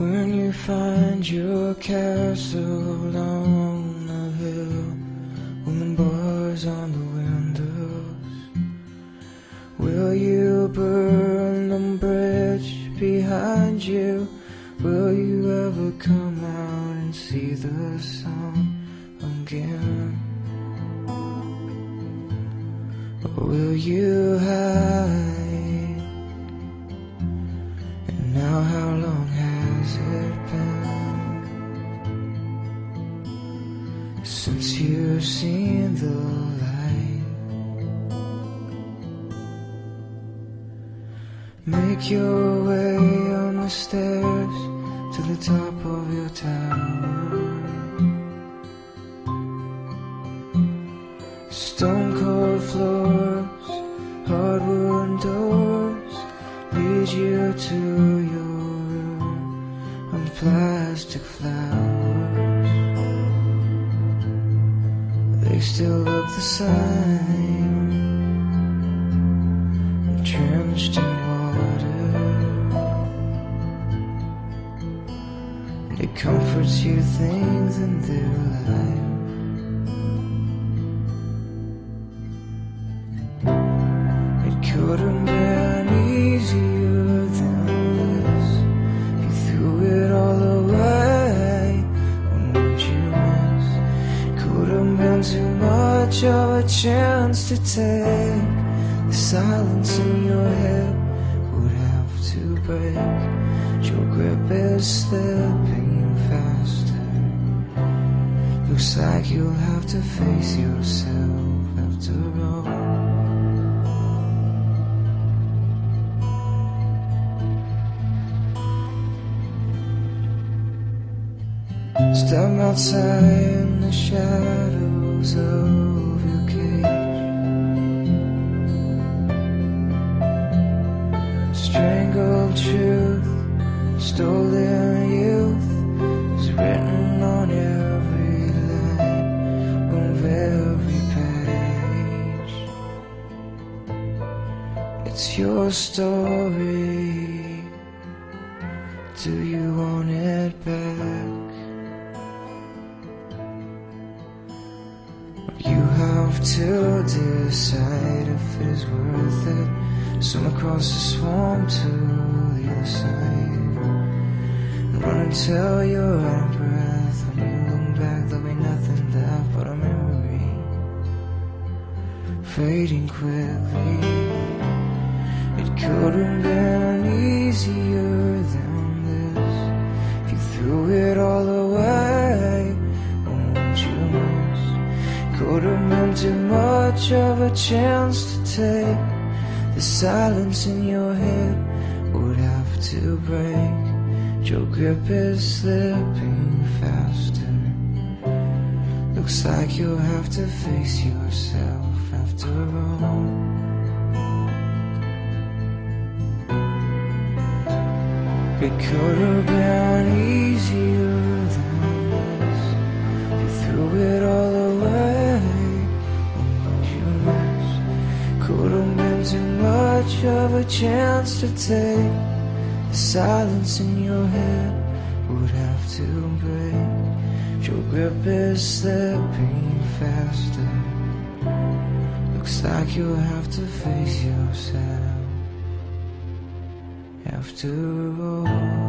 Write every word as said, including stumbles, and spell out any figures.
When you find your castle on the hill, woman boys on the windows, will you burn the bridge behind you? Will you ever come out and see the sun again? Or will you hide? And now how long has it been since you've seen the light? Make your way on the stairs to the top of your tower. Stone cold floors, hardwood doors lead you to your room, and plastic flowers, they still look the same, drenched in water. It comforts you things in their life. It could have been easier than this if you threw it all away. And what you miss could have been too much of a chance to take. The silence in your head would have to break. Your grip is slipping faster. Looks like you'll have to face yourself after all. Step outside in the shadows of your cage. Strangled truth, stolen youth is written on every line of every page. It's your story. Do you want it back? You have to decide if it is worth it. Swim across the swamp to the other side, and run until you're out of breath. When you look back, there'll be nothing left but a memory fading quickly. It could have been easier than this if you threw it all away. And what you miss could have been too much of a chance to take. The silence in your head would have to break. Your grip is slipping faster. Looks like you'll have to face yourself after all. It could have been easier than this if you threw it all away. And what you miss could have been too much of a chance to take. The silence in your head would have to break. Your grip is slipping faster. Looks like you'll have to face yourself after all.